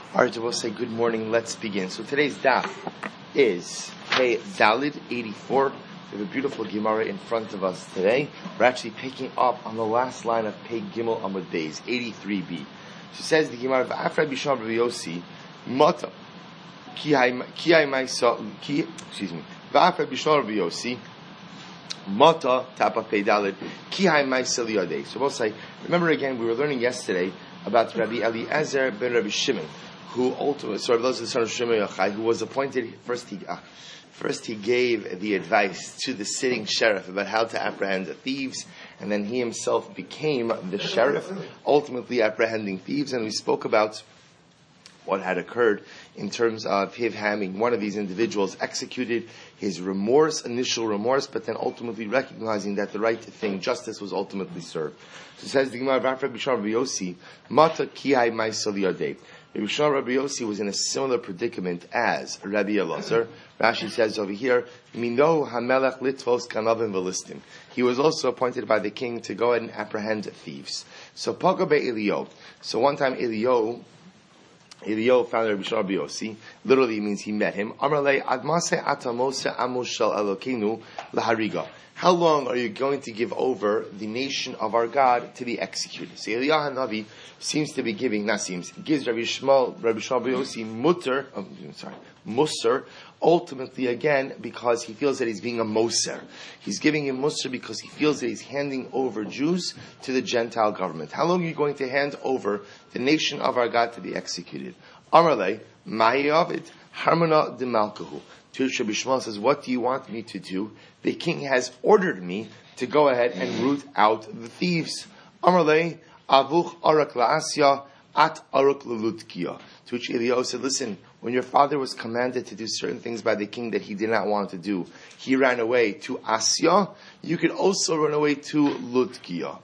Alright, so we'll say good morning. Let's begin. So today's daf is Pei Dalid 84. We have a beautiful Gemara in front of us today. We're actually picking up on the last line of Pei Gimel Amud Beis 83b. So it says the Gemara V'afra Bisham Rabbi Yossi Mata V'afra Bisham Rabbi Yossi Mata Tapa Pei Dalid Kihai Maisa Liyadei. So we'll say, remember again, we were learning yesterday about Rabbi Eliezer ben Rabbi Shimon, who ultimately, Rabbi Eliezer the son of Shimon Yochai, who was appointed, first he gave the advice to the sitting sheriff about how to apprehend the thieves, and then he himself became the sheriff, ultimately apprehending thieves, and we spoke about what had occurred in terms of him having one of these individuals executed, his initial remorse, but then ultimately recognizing that the right thing, justice, was ultimately served. So it says the Gemara, Rabbi Yossi, Mata Kihai Maisa Liyadei. Rabbi Yossi was in a similar predicament as Rabbi Elazar. Rashi says over here, Mino Hamelech Litvos Kanavim Velistim. He was also appointed by the king to go ahead and apprehend thieves. So Pagabe Elio. So one time Elio found Rabbi Yossi. Literally means he met him. Amrle Admase Atamose Amushal Elokenu Lahariga. How long are you going to give over the nation of our God to be executed? So Eliyahu Hanavi gives Rabbi Yossi Musar, ultimately again because he feels that he's being a Moser. He's giving him Musar because he feels that he's handing over Jews to the Gentile government. How long are you going to hand over the nation of our God to be executed? Amarle, Mahiyavid, Harmona de Malkahu. Rabbi Shmuel says, what do you want me to do? The king has ordered me to go ahead and root out the thieves. Amarle, Avuch arak la'asya, at arak lelutkia. To which Eliyahu said, listen, when your father was commanded to do certain things by the king that he did not want to do, he ran away to Asya. You could also run away to Lutkia.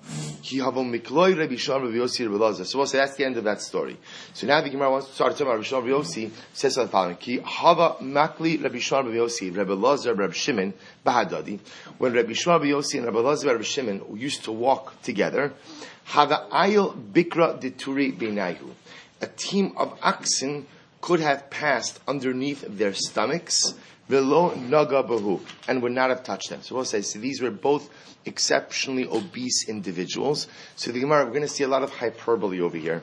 So we'll say that's the end of that story. So now the Gemara wants to start talking about Rabbi Shimon Rabbi Yossi. Says the following: Ki hava makli Rabbi Shimon Rabbi Yossi, Rabbi Elazar, Rabbi Shimon bahadadi. When Rabbi Shimon Rabbi Yossi and Rabbi Elazar, Rabbi Shimon used to walk together, hava ayil bikra deturi beinayu. A team of oxen could have passed underneath their stomachs, velo naga bahu, and would not have touched them. So we'll say, so these were both exceptionally obese individuals. So the Gemara, we're going to see a lot of hyperbole over here.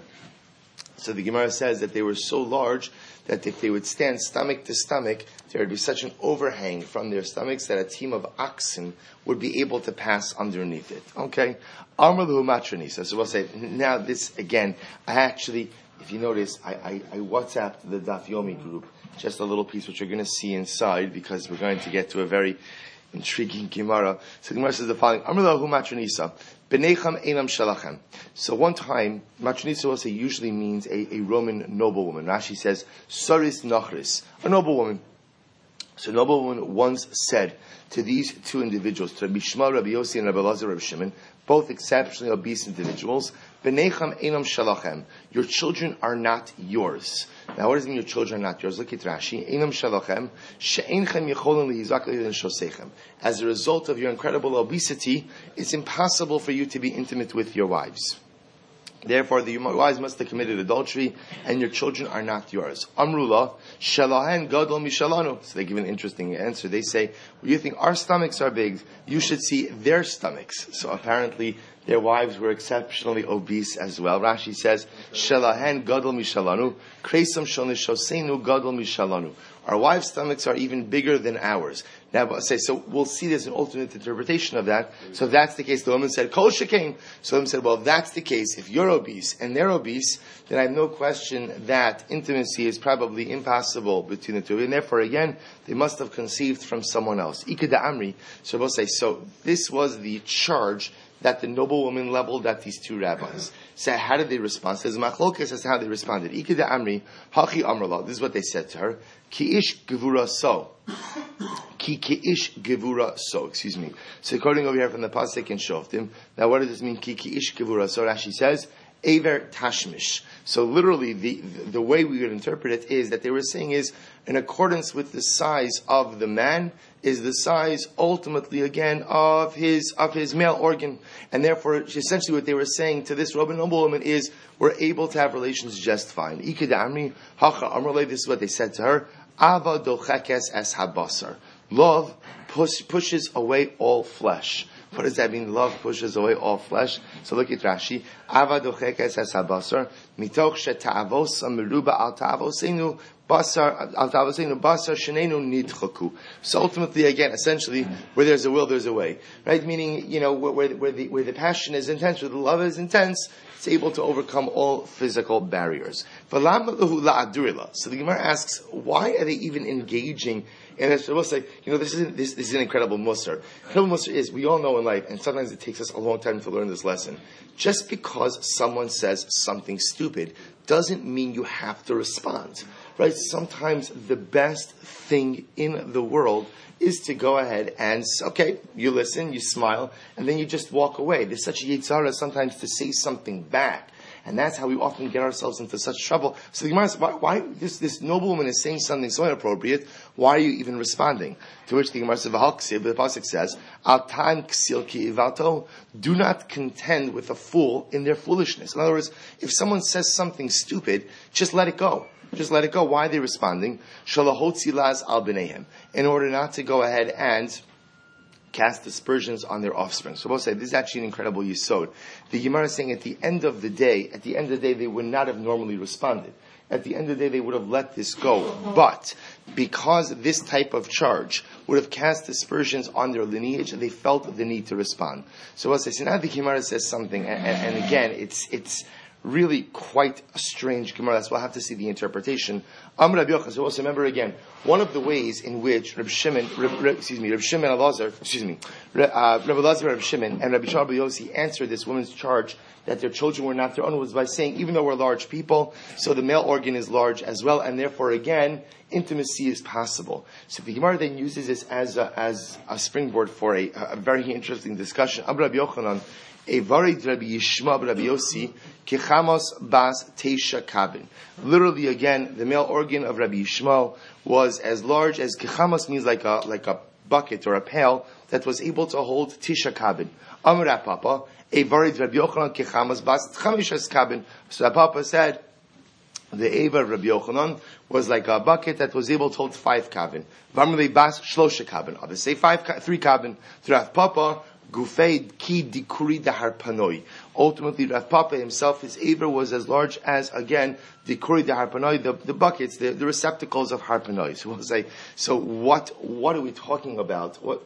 So the Gemara says that they were so large that if they would stand stomach to stomach, there would be such an overhang from their stomachs that a team of oxen would be able to pass underneath it. Okay? Amrlahu matranisa. So we'll say, now this again, if you notice, I WhatsApped the Daf Yomi group, just a little piece which you're going to see inside because we're going to get to a very intriguing Gemara. So the Gemara says the following, Amrlahu matranisa, Benecham enam shalachem. So one time, matranisa will say usually means a Roman noblewoman. Rashi says, Saris Nachris, a noblewoman. So a noblewoman once said to these two individuals, to Rabbi Shmuel, Rabbi Yossi, and Rabbi Elazar, Rabbi Shimon, both exceptionally obese individuals, Benecham enam shalachem. Your children are not yours. Now, what does it mean your children are not yours? Look at Rashi. Enam shalachem, she'enchem yecholim lihizak l'yidin shosechem. As a result of your incredible obesity, it's impossible for you to be intimate with your wives. Therefore, the wives must have committed adultery, and your children are not yours. Amrullah, shalahen gadol mishalanu. So they give an interesting answer. They say, well, you think our stomachs are big, you should see their stomachs. So apparently, their wives were exceptionally obese as well. Rashi says, shalahen gadol mishalanu, kresam shonishosenu gadol mishalanu. Our wives' stomachs are even bigger than ours. Now, so we'll see there's an alternate interpretation of that. So if that's the case, the woman said, Kol shekain. So the woman said, well, if that's the case, if you're obese and they're obese, then I have no question that intimacy is probably impossible between the two. And therefore, again, they must have conceived from someone else. Ikeda Amri. So we'll say, so this was the charge that the noblewoman leveled at these two rabbis. So how did they respond? Says Machlokes as to how they responded. Ikeda Amri, Hachi Amrullah. This is what they said to her. Ki ish gevura so. Ki ish gevura so. Excuse me. So according over here from the pasuk in Shoftim. Now what does this mean? Ki ish gevura so. Rashi says, Aver Tashmish. So literally, the way we would interpret it is that they were saying is, in accordance with the size of the man, is the size ultimately again of his male organ, and therefore essentially what they were saying to this Rabbi noblewoman is, we're able to have relations just fine. Ikeda Hacha Amrle, this is what they said to her. Ava dochekes es habasar. Love pushes away all flesh. What does that mean? Love pushes away all flesh. So look at Rashi. Ava dochekes es habasar. Mitoch sheta'avos ameruba al ta'avosenu basar al ta'avosenu basar shenenu nidchaku. So ultimately, again, essentially, where there's a will, there's a way. Right? Meaning, where the passion is intense, where the love is intense, it's able to overcome all physical barriers. So the Gemara asks, why are they even engaging in this? We'll say, this is an incredible musar. Incredible musar is, we all know in life, and sometimes it takes us a long time to learn this lesson. Just because someone says something stupid doesn't mean you have to respond. Right? Sometimes the best thing in the world is to go ahead and, okay, you listen, you smile, and then you just walk away. There's such a yitzhara sometimes to say something back. And that's how we often get ourselves into such trouble. So the Gemara says, why this noblewoman is saying something so inappropriate, why are you even responding? To which the Gemara says, the Pasuk says, Al tan ksil ki ivalto, do not contend with a fool in their foolishness. In other words, if someone says something stupid, just let it go. Just let it go. Why are they responding? Shalahotzi laz al b'neihem. In order not to go ahead and cast aspersions on their offspring. So we'll say, this is actually an incredible yisod. The Gemara is saying at the end of the day, they would not have normally responded. At the end of the day, they would have let this go. But because this type of charge would have cast aspersions on their lineage, they felt the need to respond. So we'll say, so now the Gemara says something, and again, it's really quite a strange Gemara. That's why I have to see the interpretation. Rabbi Yochanan. So also remember again, one of the ways in which Rabbi Elazar, Rabbi Shimon, and Rabbi Shimon Yossi answered this woman's charge that their children were not their own was by saying, even though we're large people, so the male organ is large as well, and therefore again, intimacy is possible. So the Gemara then uses this as a springboard for a very interesting discussion. Rabbi Yochanan, Evarid Rabbi Yishma Rabbi Yossi Kechamos Bas Teisha Kabin. Literally, again, the male organ of Rabbi Yishmael was as large as Kechamos means like a bucket or a pail that was able to hold Tisha Kabin. Amar Papa Evarid Rabbi Yochanan Kechamos Bas Chamishas Kabin. So Papa said the Eva of Rabbi Yochanan was like a bucket that was able to hold 5 kabin. Vamrei Bas Shlosha Kabin. Others say 3 kabin. Rav Papa Gufei ki dikuri dahar panoi. Ultimately, Rav Papa himself, his aver was as large as, again, dikuri dahar panoi, the buckets, the receptacles of harpanoi. So we'll say, so what are we talking about? What?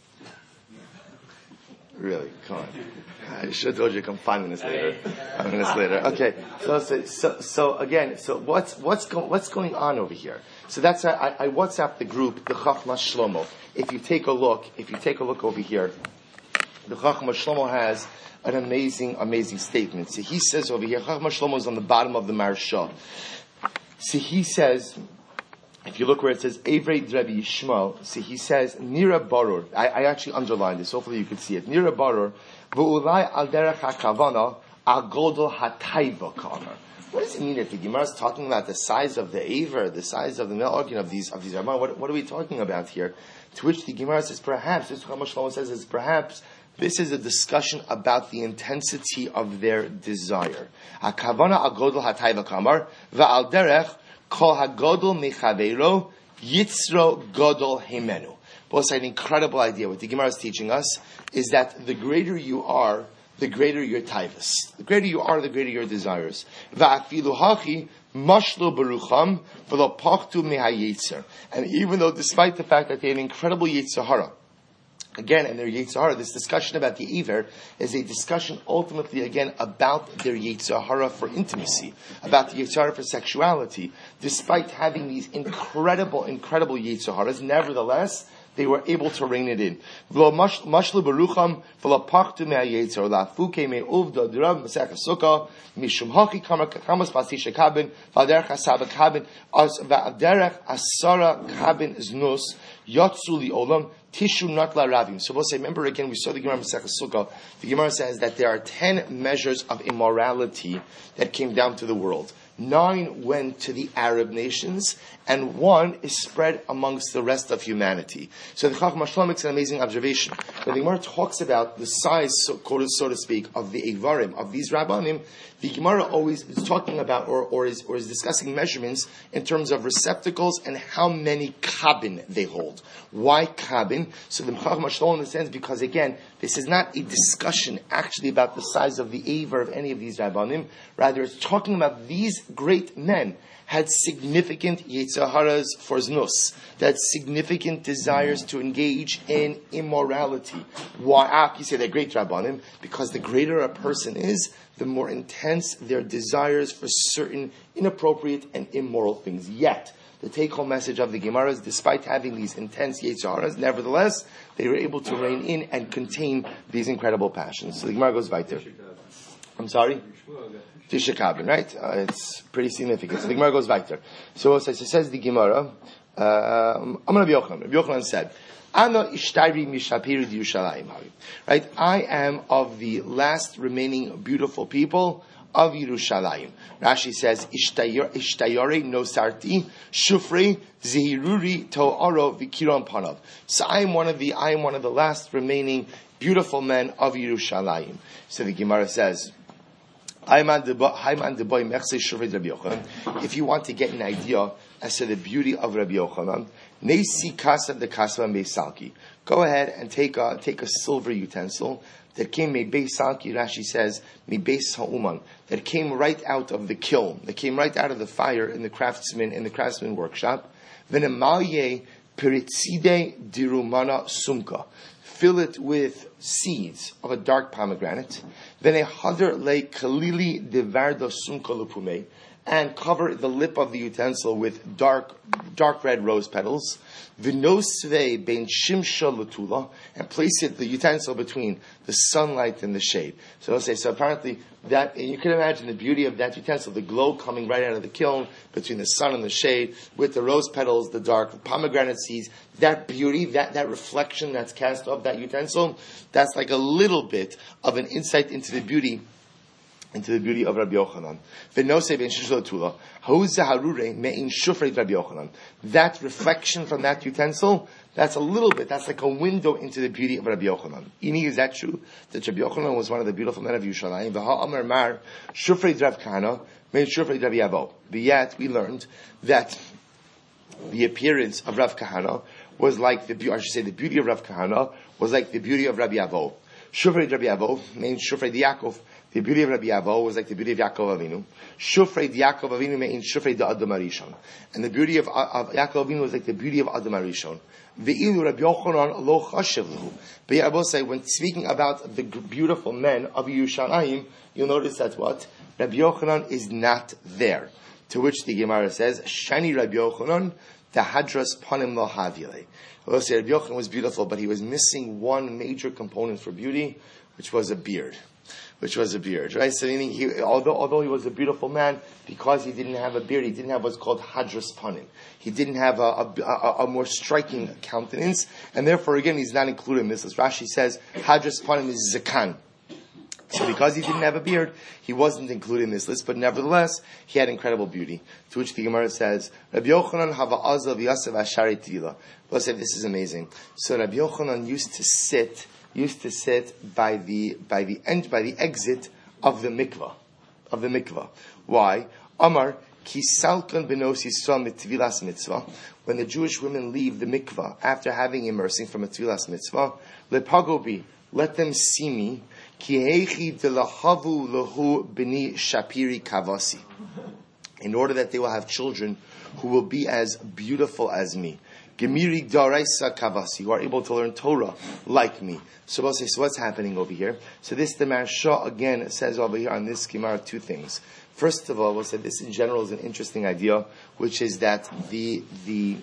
Really? Come on. I should have told you to come 5 minutes later. 5 minutes later. Okay. So again, what's going on over here? So that's I WhatsApp the group, the Chachma Shlomo. If you take a look over here, the Chachma Shlomo has an amazing statement. So he says over here, Chachma Shlomo is on the bottom of the Maharsha. So he says, if you look where it says Evrei Rabbi Yishmael, so he says Nira Barur. I actually underlined this. Hopefully you can see it. Nira Barur v'ulai al derech hakavana al godol hatayva kamer. What does it mean if the Gemara is talking about the size of the aver, the size of the male organ of these Ramah? What are we talking about here? To which the Gemara says, perhaps, this Chachma Shlomo says, is perhaps this is a discussion about the intensity of their desire. Hakavana al godol hatayva kamer va'al derech kol hagodol mechaveiro yitzro godol himenu. Both an incredible idea. What the Gemara is teaching us is that the greater you are, the greater your taivas. The greater you are, the greater your desires. Va'afilu hachi mashlo barucham v'lo pachtu mehayetzer. And even though, despite the fact that they have an incredible yitzhara, again, in their Yetzirah, this discussion about the Iver is a discussion ultimately, again, about their Yetzirah for intimacy, about the Yetzirah for sexuality. Despite having these incredible Yetzirahs, nevertheless, they were able to rein it in. V'lo mashlu berucham v'lo pachtu me'ayetzer la'afuke me'uvda d'rav Masech HaSukkah mishum haki kamas pasisha kabin v'aderech asaba kabin v'aderech asara kabin znus yotzu li'olam tishu not la'ravim. So we'll say, remember again, we saw the Gemara Masech HaSukkah. The Gemara says that there are 10 measures of immorality that came down to the world. 9 went to the Arab nations, and 1 is spread amongst the rest of humanity. So the Chacham HaShalom makes an amazing observation. When the Gemara talks about the size, so to speak, of the Eivarim, of these Rabbanim, the Gemara always is talking about, or is discussing measurements in terms of receptacles and how many kabin they hold. Why kabin? So the Chacham HaShalom understands because, again, this is not a discussion actually about the size of the Eivar of any of these Rabbanim. Rather, it's talking about these great men had significant yetzaharas for znus, that significant desires to engage in immorality. Why? You say they're great Rabbanim, because the greater a person is, the more intense their desires for certain inappropriate and immoral things. Yet, the take-home message of the Gemara is, despite having these intense yetzaharas, nevertheless, they were able to rein in and contain these incredible passions. So the Gemara goes weiter. I'm sorry? Tisha Kabin, right? It's pretty significant. So the Gemara goes weiter. So it says the Gemara, Amar Rabbi Yochanan. Rabbi Yochanan said, Ana ishtayri mishapiri Yerushalayim. Right? I am of the last remaining beautiful people of Yerushalayim. Rashi says, Ishtayore no sarti, shufrei zehiruri to'aro vikiron panav. So I am one of the last remaining beautiful men of Yerushalayim. So the Gemara says, if you want to get an idea as to the beauty of Rabbi Yochanan, go ahead and take a silver utensil that came Salki, Rashi says, that came right out of the kiln, that came right out of the fire in the craftsman workshop. Fill it with seeds of a dark pomegranate. Then a hadar le kalili devardo sumka lupume, and cover the lip of the utensil with dark red rose petals. Vinosve ben shimsha latula, and place the utensil between the sunlight and the shade. So I'll say, so apparently that, and you can imagine the beauty of that utensil, the glow coming right out of the kiln between the sun and the shade, with the rose petals, the dark pomegranate seeds, that beauty, that reflection that's cast off that utensil, that's like a little bit of an insight into the beauty of Rabbi Yochanan. That reflection from that utensil, that's a little bit, that's like a window into the beauty of Rabbi Yochanan. Ini, is that true? That Rabbi Yochanan was one of the beautiful men of Yerushalayim. But yet, we learned that the appearance of Rav Kahana was like the beauty of Rav Kahana was like the beauty of Rabbi Avo. Shufrei Rabbi Avo means Shufrei Yaakov. The beauty of Rabbi Avo was like the beauty of Yaakov Avinu. Shufrei Yaakov Avinu means Shufrei da Adam Arishon. And the beauty of Yaakov Avinu was like the beauty of Adam Arishon. Ve'ilu Rabbi Yochanan lo chashiv lehu. But yet I will say, when speaking about the beautiful men of Yerushalayim, you'll notice that what? Rabbi Yochanan is not there. To which the Gemara says, Shani Rabbi Yochanan, the hadras panim lo havile. I will say Rabbi Yochanan was beautiful, but he was missing one major component for beauty, which was a beard. Right? So meaning, although he was a beautiful man, because he didn't have a beard, he didn't have what's called hadras panim. He didn't have a more striking countenance, and therefore, again, he's not included in this. As Rashi says, hadras panim is zakan. So because he didn't have a beard, he wasn't included in this list, but nevertheless, he had incredible beauty. To which the Gemara says, Rabbi Yochanan hava azal v'yasav ashari tila. Let's say this is amazing. So Rabbi Yochanan used to sit by the exit of the mikvah. Why? Amar kisalkan benos Yisrael mitvilas mitzvah. When the Jewish women leave the mikvah after having immersing from a tvilas mitzvah, lepagobi, let them see me. Kihechi delahavu lahu bini shapiri kavasi. In order that they will have children who will be as beautiful as me. Gemiri daraisa kavasi, who are able to learn Torah like me. So we'll say, so what's happening over here? So this, the Maharsha again says over here on this Gemara 2 things. First of all, we'll say this in general is an interesting idea, which is that the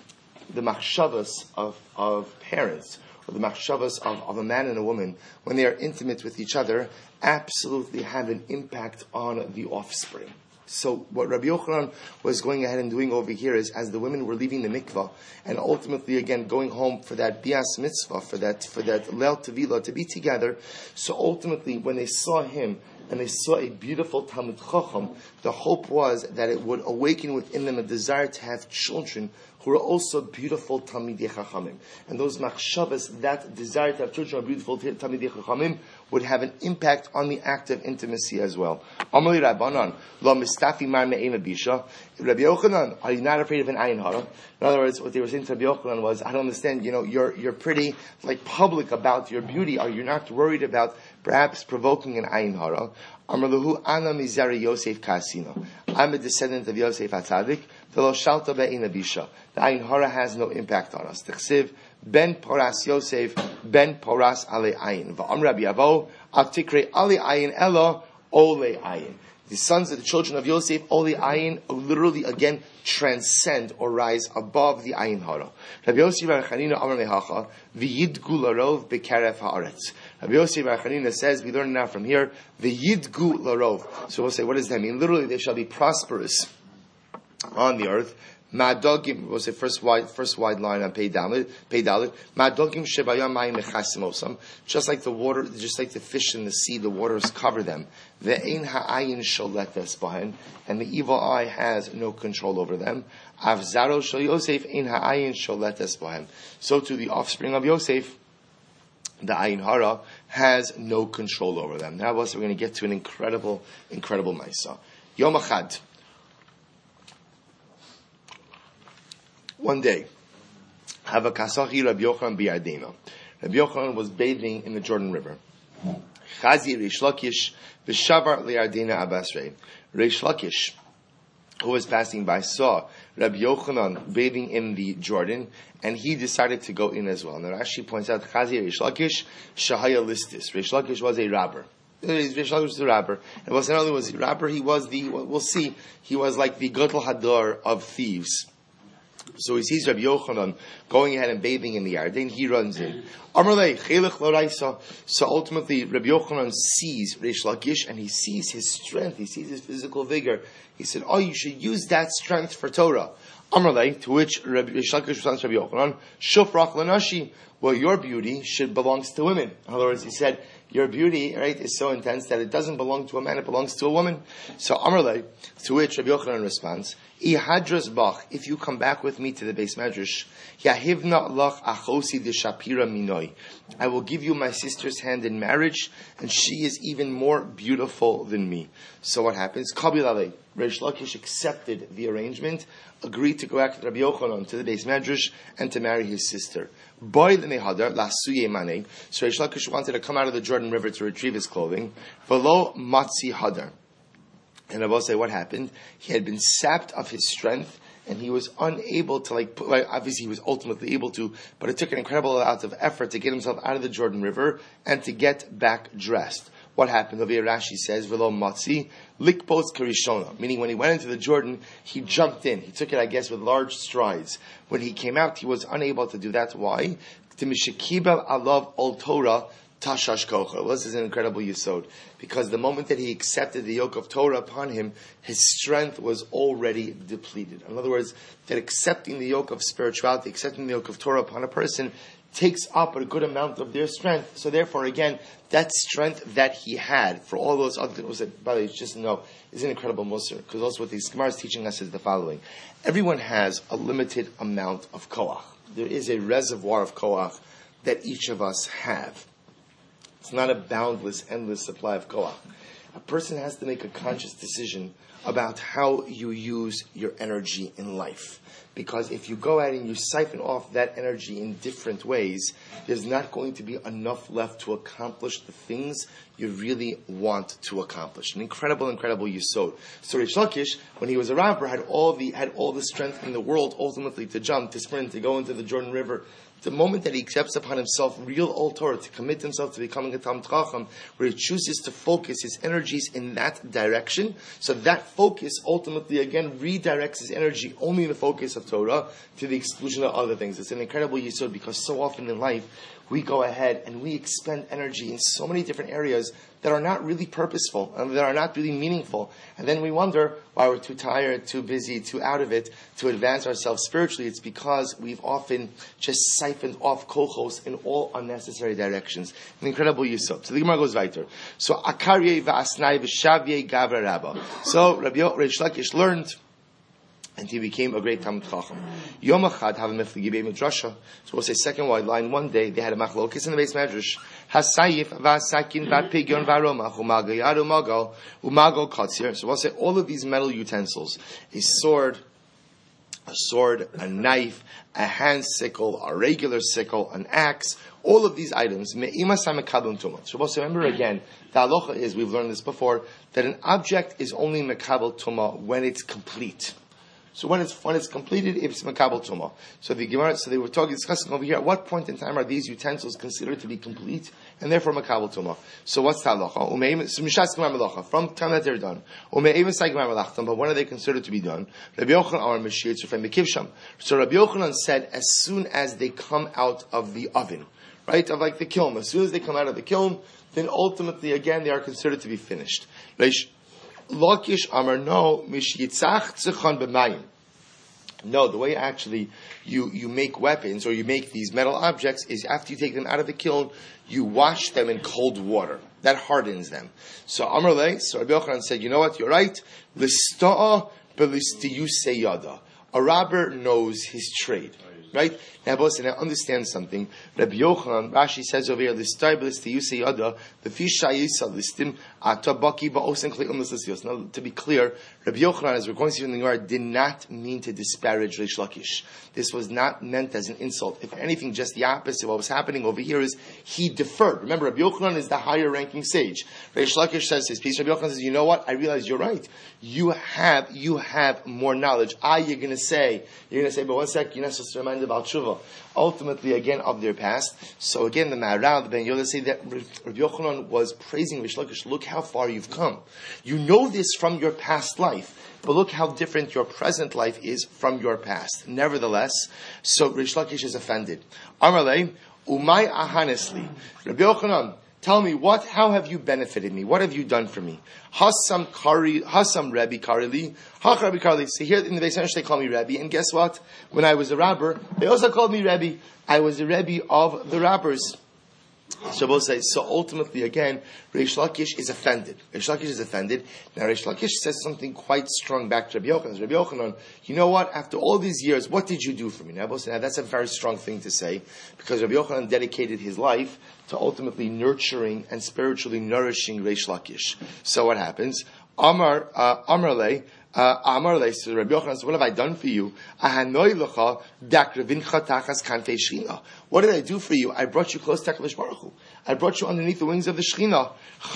the machshavas of parents, or the machshavas of a man and a woman, when they are intimate with each other, absolutely have an impact on the offspring. So what Rabbi Yochanan was going ahead and doing over here is, as the women were leaving the mikvah, and ultimately again going home for that bias mitzvah, for that leil tevila, to be together, so ultimately when they saw him, and they saw a beautiful Talmid Chacham, the hope was that it would awaken within them a desire to have children who are also beautiful Talmidei Chachamim. And those machshavas, that desire to have children who are beautiful Talmidei Chachamim, would have an impact on the act of intimacy as well. Amali Rabbanan, lo mistafi mar me'ema bisha. Rabbi Yochanan, are you not afraid of an ayin hara? In other words, what they were saying to Rabbi Yochanan was, I don't understand, you're pretty public about your beauty. Are you not worried about perhaps provoking an ayin hara? Amrlahu ana mizari Yosef kasino. I'm a descendant of Yosef HaTzadik. V'lo shalta be'ina bisha. The ayin hara has no impact on us. T'chsiv ben poras Yosef ben poras ale ayin. V'am Rabbi Avo atikre ale ayin elo ole ayin. The sons of the children of Yosef, Oli Ayin, literally again transcend or rise above the Ayin Hara. Rabbi Yossi Bar Chanina Amar Mehacha, V'yidgu larov bekaref haaretz. Rabbi Yossi Bar Chanina says, we learn now from here, V'yidgu larov. So we'll say, what does that mean? Literally, they shall be prosperous on the earth. Ma'adogim, we'll say first wide line on Pei Dalit. Ma'adogim shebayam mayim mechasim osam. Just like the water, just like the fish in the sea, the waters cover them. Ve'ein ha'ayin sholetes bahen, and the evil eye has no control over them. Avzaro shel Yosef ein ha'ayin sholetes bahen. So to the offspring of Yosef, the ayin hara has no control over them. Now, we're going to get to an incredible ma'isa. Yom Echad. One day, Havakasachi Rabbi Yochanan biyardena. Rabbi Yochanan was bathing in the Jordan River. Chazi Reish Lakish v'shavar liyardena abasrei. Reish Lakish, who was passing by, saw Rabbi Yochanan bathing in the Jordan, and he decided to go in as well. Now Rashi points out, Chazi Reish Lakish shahaya listis. Reish Lakish was a robber. Reish Lakish was a robber. And not only was he a robber, he was we'll see, he was like the Gadol Hadar of thieves. So he sees Rabbi Yochanan going ahead and bathing in the Yarden. He runs in. So ultimately, Rabbi Yochanan sees Reish Lakish, and he sees his strength. He sees his physical vigor. He said, you should use that strength for Torah. To which Reish Lakish responds to Rabbi Yochanan, Shufrach lanashi. Well, your beauty belongs to women. In other words, he said, your beauty, right, is so intense that it doesn't belong to a man, it belongs to a woman. So Amrlei, to which Rabbi Yochanan responds, Ihadras bach, if you come back with me to the base medrash, Yahivna lach achosi de shapira minoi. I will give you my sister's hand in marriage, and she is even more beautiful than me. So what happens? Kabil alei. Reish Lakish accepted the arrangement, agreed to go back with Rabbi Yochanan to the base medrash and to marry his sister. Boy l'nehadar lasuye manei. So Reish Lakish wanted to come out of the Jordan River to retrieve his clothing. V'lo matzi hadar. And I will say what happened. He had been sapped of his strength, and he was unable to obviously he was ultimately able to, but it took an incredible amount of effort to get himself out of the Jordan River and to get back dressed. What happened? Over here Rashi says, V'lo matzi likpos karishona. Meaning when he went into the Jordan, he jumped in. He took it, I guess, with large strides. When he came out, he was unable to do that. Why? Timishakibel alav ol Torah Tashash Kocha. Well, this is an incredible yesod, because the moment that he accepted the yoke of Torah upon him, his strength was already depleted. In other words, that accepting the yoke of spirituality, accepting the yoke of Torah upon a person, takes up a good amount of their strength. So therefore, again, that strength that he had for all those other things, that, by the way, just know, is an incredible musar. Because also what these Gemara is teaching us is the following. Everyone has a limited amount of koach. There is a reservoir of koach that each of us have. It's not a boundless, endless supply of koach. A person has to make a conscious decision about how you use your energy in life. Because if you go out and you siphon off that energy in different ways, there's not going to be enough left to accomplish the things you really want to accomplish. An incredible yesod. So Reish Lakish, when he was a robber, had all the strength in the world ultimately to jump, to sprint, to go into the Jordan River, The moment that he accepts upon himself real Old Torah, to commit himself to becoming a Talmid Chacham, where he chooses to focus his energies in that direction, so that focus ultimately again redirects his energy only in the focus of Torah to the exclusion of other things. It's an incredible yesod, because so often in life we go ahead and we expend energy in so many different areas that are not really purposeful and that are not really meaningful. And then we wonder why we're too tired, too busy, too out of it to advance ourselves spiritually. It's because we've often just siphoned off kochos in all unnecessary directions. An incredible yisod. So the Gemara goes weiter. So Akarye v'asnai v'shavye gavra rabba. So Rabbi Lakish learned, and he became a great Talmid Chacham. Yom Echad have a mifli gibei midrasha. So we'll say second wide line. One day they had a machlokes in the base medrash. Hasayif v'asakin v'pigyon v'aromach u'magayad u'magal katzir. So we'll say all of these metal utensils: a sword, a knife, a hand sickle, a regular sickle, an axe. All of these items, me'imasam mekabel tumah. So we'll say, remember again, the halacha is, we've learned this before, that an object is only mekabel tumah when it's complete. So when it's completed, it's makabel tumah. So the Gemara, they were discussing over here, at what point in time are these utensils considered to be complete and therefore makabel tumah? So what's the halacha? So mishas gemar melacha, from the time that they're done. But when are they considered to be done? Rabbi Yochanan So Rabbi Yochanan said, as soon as they come out of the oven, right, of like the kiln, as soon as they come out of the kiln, then ultimately again they are considered to be finished. Lakish Amar, no, mishitzach tzichan b'mayim. No, the way actually you make weapons or you make these metal objects is after you take them out of the kiln, you wash them in cold water. That hardens them. So Amar Le, so Rabbi Yochanan said, you know what, you're right. Lista'a b'listiyuse yada. A robber knows his trade. Right? Now, boss, and I understand something. Rabbi Yochanan, Rashi says over here, the fish listim atabaki ba'osen kle'um l'sasios. Now, to be clear, Rabbi Yochanan, as we're going to see in the Gemara, did not mean to disparage Reish Lakish. This was not meant as an insult. If anything, just the opposite. What was happening over here is he deferred. Remember, Rabbi Yochanan is the higher ranking sage. Reish Lakish says his piece. Rabbi Yochanan says, you know what? I realize you're right. You have more knowledge. You're going to say, but one sec, you're not supposed to remind about tshuva. Ultimately, again, of their past. So again, the Maharal, the Ben Yoda say that Rabbi Yochanan was praising Reish Lakish. Look how far you've come. You know this from your past life, but look how different your present life is from your past. Nevertheless, so Reish Lakish is offended. Amarle, umay ahanesli. Rabbi Yochanan, tell me, how have you benefited me? What have you done for me? Hasam Rebbe Karili. Hach Rebbe Karili. So here in the Beis Medrash they call me Rebbe, and guess what? When I was a robber, they also called me Rebbe. I was a Rebbe of the robbers. So both say, so ultimately again, Reish Lakish is offended. Reish Lakish is offended. Now Reish Lakish says something quite strong back to Rabbi Yochanan. Rabbi Yochanan, you know what? After all these years, what did you do for me? Now both say, now that's a very strong thing to say, because Rabbi Yochanan dedicated his life to ultimately nurturing and spiritually nourishing Reish Lakish. So what happens? Amar Le, so Rabbi Yochanan said, what have I done for you? What did I do for you? I brought you close to HaKadosh Baruch Hu. I brought you underneath the wings of the Shekhinah.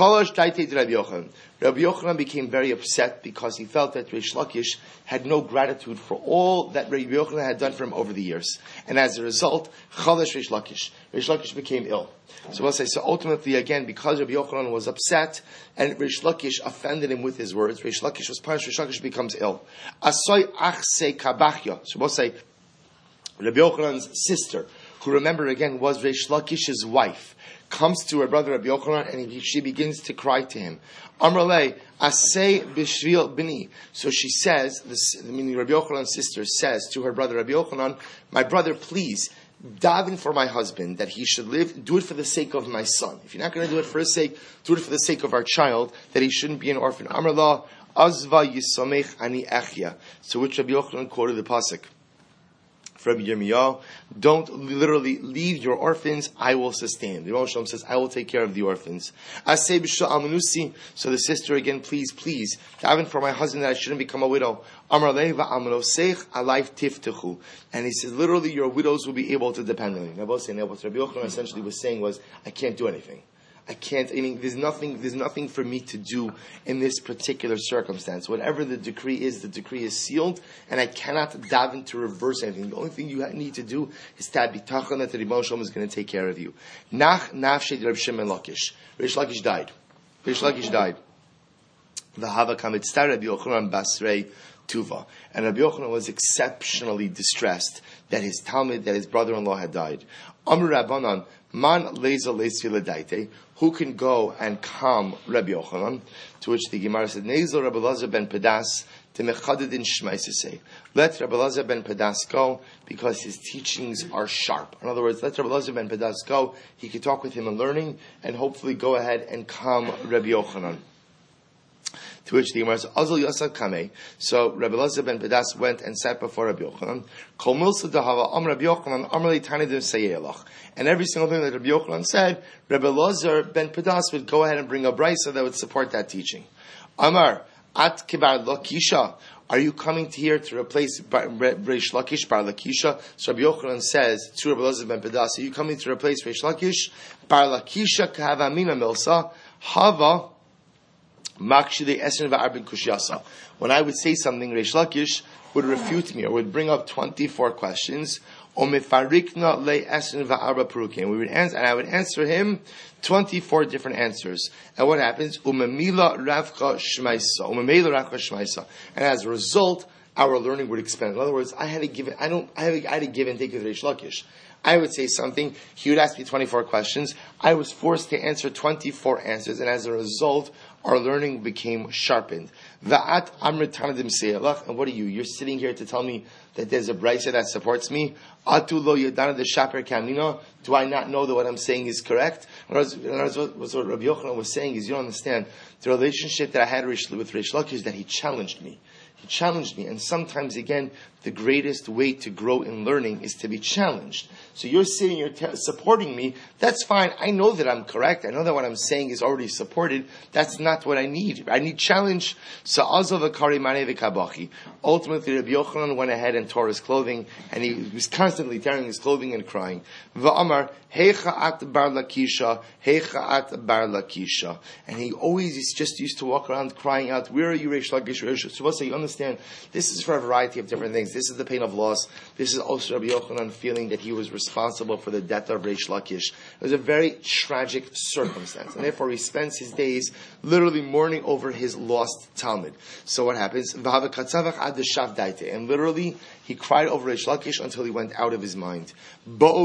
Rabbi Yochanan became very upset because he felt that Reish Lakish had no gratitude for all that Rabbi Yochanan had done for him over the years. And as a result, Reish Lakish became ill. So we'll say, so ultimately again, because Rabbi Yochanan was upset and Reish Lakish offended him with his words, Reish Lakish was punished, Reish Lakish becomes ill. Asoy achse kabachya. So we'll say, Rabbi Yochanan's sister, who remember again was Reish Lakish's wife, comes to her brother Rabbi Yochanan and she begins to cry to him. Amrale, asay b'shvil b'ni. So she says, meaning Rabbi Yochanan's sister says to her brother Rabbi Yochanan, my brother, please, daven for my husband that he should live. Do it for the sake of my son. If you're not going to do it for his sake, do it for the sake of our child, that he shouldn't be an orphan. Amrullah, azva yisomech ani echya. So which Rabbi Yochanan quoted the pasuk from Yirmiyah, don't literally leave your orphans, I will sustain. The Rosh Hashanah says, I will take care of the orphans. So the sister again, please, daven for my husband that I shouldn't become a widow. And he says, literally, your widows will be able to depend on you. Now, what Rabbi Yochanan essentially was saying was, I can't do anything. I can't. I mean, there's nothing for me to do in this particular circumstance. Whatever the decree is sealed, and I cannot daven to reverse anything. The only thing you need to do is to have bitachon that the Rebbeinu Shalom is going to take care of you. Nach nafshe Reb Shimon Lakish. Reish Lakish died. V'hava kamitztar Rabbi Yochanan Basrei Tuva. And Rabbi Yochanan was exceptionally distressed that his Talmud, that his brother-in-law had died. Amr Rabbanan, man leza leisi. Who can go and calm Rabbi Yochanan? To which the Gemara said, Nezel Rabbi Elazar ben Pedas temechadedin shmaisesei. Let Rabbi Elazar ben Pedas go because his teachings are sharp. In other words, let Rabbi Elazar ben Pedas go. He could talk with him in learning and hopefully go ahead and calm Rabbi Yochanan. To which the Gemara says, Azal Yasad Kameh. So Rabbi Elazar ben Pedas went and sat before Rabbi Yochanan. Kol milsa dahava am Rabbi Yochanan amrli tanidim sayelach. And every single thing that Rabbi Yochanan said, Rabbi Elazar ben Pedas would go ahead and bring a brisa that would support that teaching. Amar at kibar Lakisha. Are you coming to here to replace Reish Lakish bar Lakisha? So Rabbi Yochanan says to Rabbi Elazar ben Pedas, are you coming to replace Reish Lakish bar Lakisha kahavamina milsa hava? When I would say something, Reish Lakish would refute me or would bring up 24 questions. We would answer, and I would answer him 24 different answers. And what happens? And as a result, our learning would expand. In other words, I had to give and take with Reish Lakish. I would say something, he would ask me 24 questions. I was forced to answer 24 answers, and as a result, our learning became sharpened. Va'at amrit tanadim se'elach, and what are you? You're sitting here to tell me that there's a brisa that supports me? Atu lo yadana de shaper kamina. Do I not know that what I'm saying is correct? In other words, what Rabbi Yochanan was saying is, you don't understand, the relationship that I had with Reish Lakish is that he challenged me. He challenged me, and sometimes, again, the greatest way to grow in learning is to be challenged. So you're sitting here supporting me, that's fine. I know that I'm correct. I know that what I'm saying is already supported. That's not what I need. I need challenge. So ultimately, Rabbi Yochanan went ahead and tore his clothing, and he was constantly tearing his clothing and crying. Va'amar, Heicha at bar Lakisha, Heicha at bar Lakisha. And he always just used to walk around crying out, where are you, Reish Lakish? So you understand, this is for a variety of different things. This is the pain of loss. This is also Rabbi Yochanan feeling that he was responsible for the death of Reish Lakish. It was a very tragic circumstance. And therefore he spends his days literally mourning over his lost Talmud. So what happens? And literally, he cried over Reish Lakish until he went out of his mind. The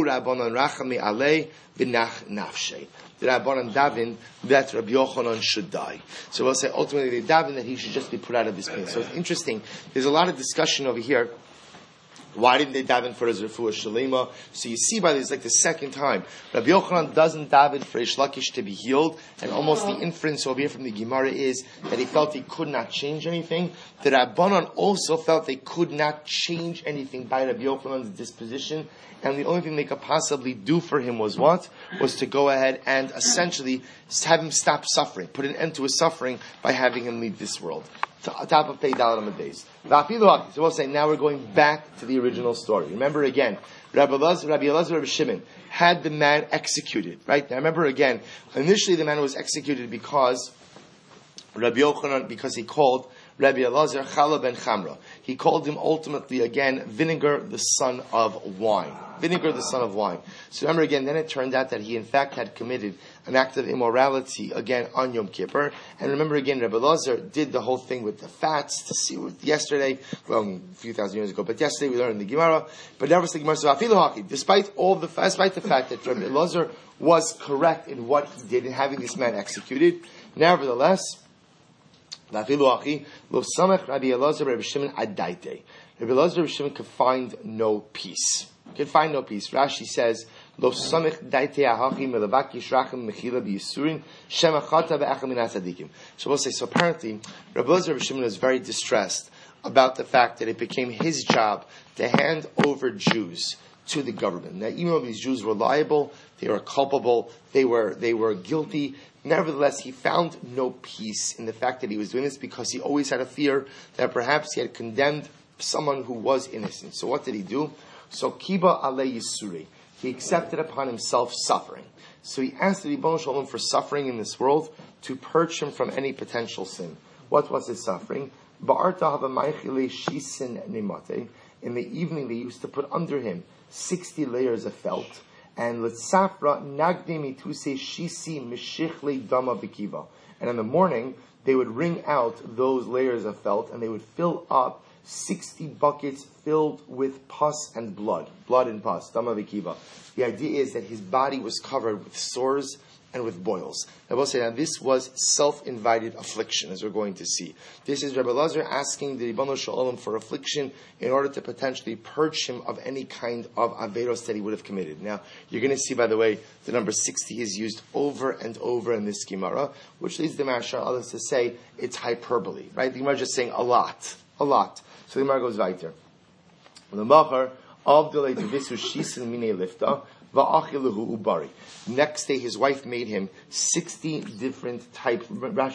Rabbanan daven that Rabbi Yochanan should die. So we'll say ultimately they daven that he should just be put out of his pain. So it's interesting. There's a lot of discussion over here. Why didn't they daven for his refuah shalema? So you see by this, like the second time, Rabbi Yochanan doesn't daven for Reish Lakish to be healed, and almost the inference over here from the Gemara is that he felt he could not change anything. The Rabbanan also felt they could not change anything by Rabbi Yochanan's disposition, and the only thing they could possibly do for him was what? Was to go ahead and essentially have him stop suffering, put an end to his suffering by having him leave this world. Top of Pei Dalet Amud Beis. So we'll say now we're going back to the original story. Remember again, Rabbi Elazar, Rabbi Shimon had the man executed. Right now, remember again. Initially, the man was executed because Rabbi Yochanan, because he called Rabbi Elazar Chala ben Chamra. He called him ultimately again Vinegar, the son of wine. Vinegar, the son of wine. So remember again, then it turned out that he in fact had committed an act of immorality again on Yom Kippur. And remember again, Rabbi Elazar did the whole thing with the fats to see yesterday, well, a few thousand years ago, but yesterday we learned in the Gemara. But never the Gemara said, despite the fact that Rabbi Elazar was correct in what he did in having this man executed, nevertheless, Rabbi Elazar, Rabbi Shimon could find no peace. Rashi says, Lo samich daite ahachim melevakish rachim mechila b'yisurin shemachata ve'echam min hatzadikim. So we'll say, so apparently, Rabbi Elazar Rabbi Shimon was very distressed about the fact that it became his job to hand over Jews to the government. Now, even though these Jews were liable, they were culpable, they were guilty, nevertheless, he found no peace in the fact that he was doing this because he always had a fear that perhaps he had condemned someone who was innocent. So what did he do? So kiba alei yisuri. He accepted upon himself suffering. So he asked the Ribono Shel Olam for suffering in this world to purge him from any potential sin. What was his suffering? In the evening, they used to put under him 60 layers of felt. And and in the morning, they would wring out those layers of felt, and they would fill up 60 buckets filled with pus and blood and pus, dama v'kiva. The idea is that his body was covered with sores and with boils. I will say now this was self-invited affliction, as we're going to see. This is Rebbe Elazar asking the Ribono Shel Olam for affliction in order to potentially purge him of any kind of averos that he would have committed. Now, you're going to see, by the way, the number 60 is used over and over in this Gemara, which leads the Mashal others to say it's hyperbole, right? The Gemara is just saying a lot. So the Gemara goes weiter. Next day, his wife made him 60 different types.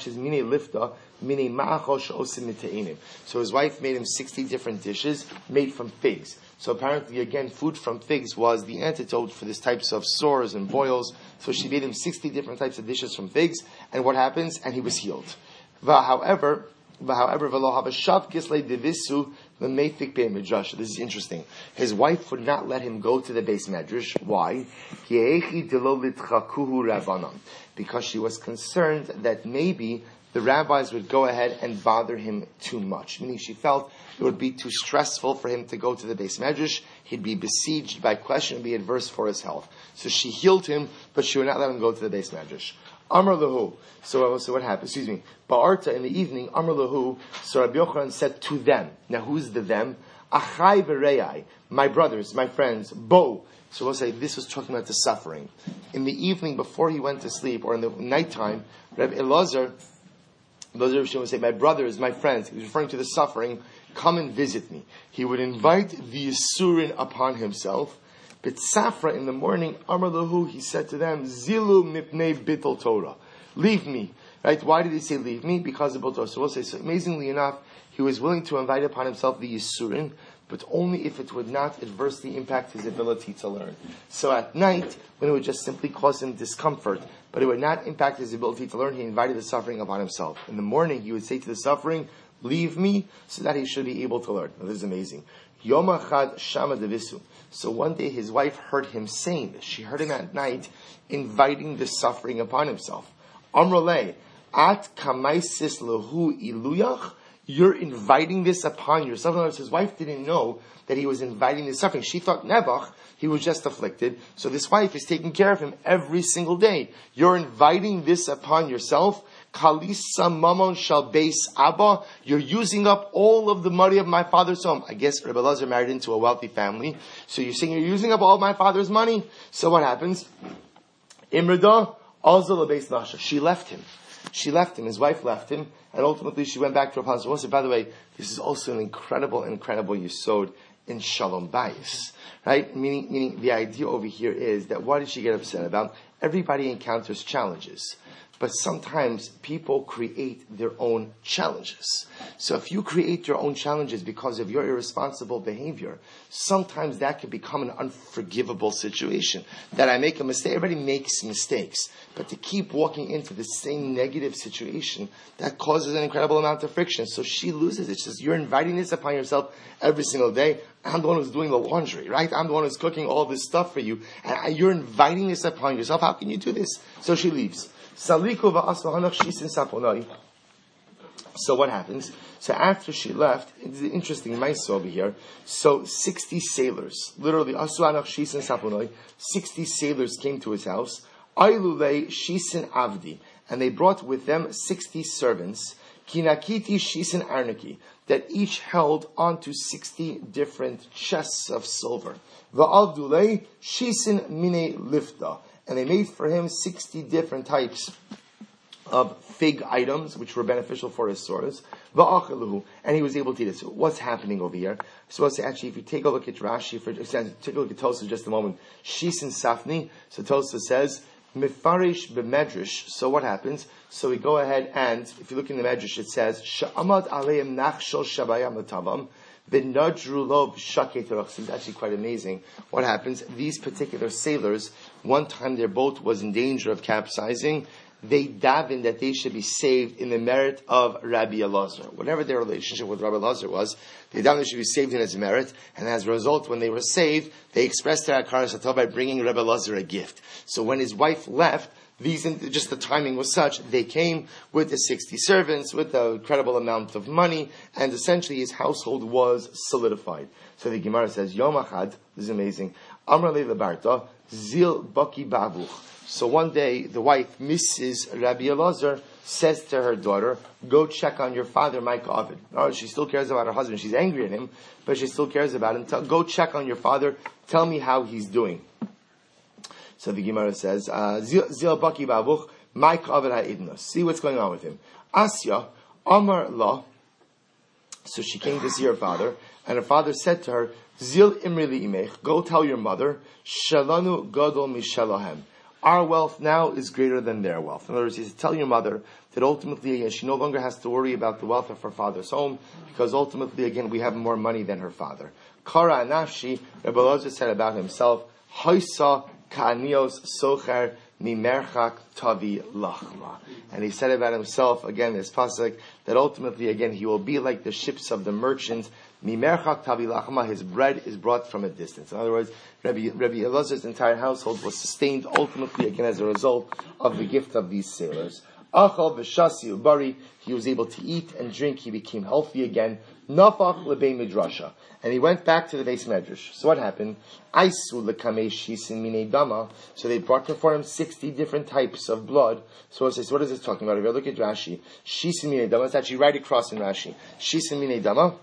So his wife made him 60 different dishes made from figs. So apparently, again, food from figs was the antidote for these types of sores and boils. So she made him 60 different types of dishes from figs. And what happens? And he was healed. However, this is interesting. His wife would not let him go to the Beis Medrash. Why? Because she was concerned that maybe the rabbis would go ahead and bother him too much. Meaning she felt it would be too stressful for him to go to the Beis Medrash. He'd be besieged by question and be adverse for his health. So she healed him, but she would not let him go to the Beis Medrash. Amar lahu. So what happened? Ba'arta, in the evening, Amar lahu. So Rabbi Yochanan said to them. Now, who's the them? Achai v'rei, my brothers, my friends. Bo. So we'll say this was talking about the suffering. In the evening, before he went to sleep, or in the nighttime, Rabbi Elazar would say, my brothers, my friends. He was referring to the suffering. Come and visit me. He would invite the Yisurin upon himself. But Safra, in the morning, Amar lahu, he said to them, Zilu mipnei bittul Torah. Leave me. Right? Why did he say leave me? Because of bittul Torah. So we'll say, so amazingly enough, he was willing to invite upon himself the Yisurin, but only if it would not adversely impact his ability to learn. So at night, when it would just simply cause him discomfort, but it would not impact his ability to learn, he invited the suffering upon himself. In the morning, he would say to the suffering, leave me, so that he should be able to learn. Now, this is amazing. Yom Echad Shama Devisu. So one day his wife heard him saying this. She heard him at night inviting the suffering upon himself. Amrolei, at kamaisis lahu iluyach. You're inviting this upon yourself. In other words, his wife didn't know that he was inviting this suffering. She thought Nebuch, he was just afflicted. So this wife is taking care of him every single day. You're inviting this upon yourself. Kalisa mamon shal base abba. You're using up all of the money of my father's home. I guess Rebbe Elazar married into a wealthy family. So you're saying you're using up all of my father's money. So what happens? Imrida azal base nasha. She left him. His wife left him, and ultimately she went back to her father's house. By the way, this is also an incredible yesod in Shalom Bayis. Right? Meaning the idea over here is that what did she get upset about? Everybody encounters challenges. But sometimes people create their own challenges. So if you create your own challenges because of your irresponsible behavior, sometimes that can become an unforgivable situation. That I make a mistake, everybody makes mistakes. But to keep walking into the same negative situation, that causes an incredible amount of friction. So she loses it. She says, you're inviting this upon yourself every single day. I'm the one who's doing the laundry, right? I'm the one who's cooking all this stuff for you. And you're inviting this upon yourself. How can you do this? So she leaves. So what happens? So after she left, it's an interesting mice over here. So 60 sailors, literally, 60 sailors came to his house. Ailule shisin avdi, and they brought with them 60 servants. Kinakiti shisin arniki, that each held onto 60 different chests of silver. Va'avdule shisin mine lifta. And they made for him 60 different types of fig items, which were beneficial for his sores. And he was able to eat it. So what's happening over here? So actually, if you take a look at Rashi, take a look at Tosafos just a moment. Shis and Safni. So Tosafos says, Mefarish b'medrash. So what happens? So we go ahead and, if you look in the Medrash, it says, Sha'amad aleim nachshol shabayam latavam. It's actually quite amazing what happens. These particular sailors, one time their boat was in danger of capsizing. They davened that they should be saved in the merit of Rabbi Elazar. Whatever their relationship with Rabbi Elazar was, they davened they should be saved in his merit, and as a result, when they were saved, they expressed their Hakaras Hatov by bringing Rabbi Elazar a gift. So when his wife left, just the timing was such, they came with the 60 servants, with an incredible amount of money, and essentially his household was solidified. So the Gemara says, Yom Achad, this is amazing, Amar Le Lebarta, Zil Baki Bavuch. So one day, the wife, Mrs. Rabbi Elazar, says to her daughter, go check on your father, Micah Ovid. No, she still cares about her husband. She's angry at him, but she still cares about him. Go check on your father. Tell me how he's doing. So the Gemara says, Zil Baki Bavuch, Micah Ovid ha'idna. See what's going on with him. Asya, Amar La. So she came to see her father, and her father said to her, Zil Imri li imech, go tell your mother, Shalanu Gadol Mishalahem. Our wealth now is greater than their wealth. In other words, he said, tell your mother that ultimately, again, she no longer has to worry about the wealth of her father's home, because ultimately, again, we have more money than her father. Kara Anashi, Rabbi Elazar said about himself, Haisa Ka'anios Socher Mimerchak Tavi Lachma. And he said about himself, again, this pasuk, that ultimately, again, he will be like the ships of the merchants. Mimerchak Tavi Lachma, his bread is brought from a distance. In other words, Rabbi Elazar's entire household was sustained ultimately, again, as a result of the gift of these sailors. Achal v'shasi ubari, he was able to eat and drink, he became healthy again. Nafach lebei midrasha, and he went back to the base medrash. So what happened? Aisu lekamei shisin minei dama, so they brought before him 60 different types of blood. So it says, what is this talking about? If you look at Rashi, shisin minei dama, it's actually right across in Rashi. Shisin minei dama.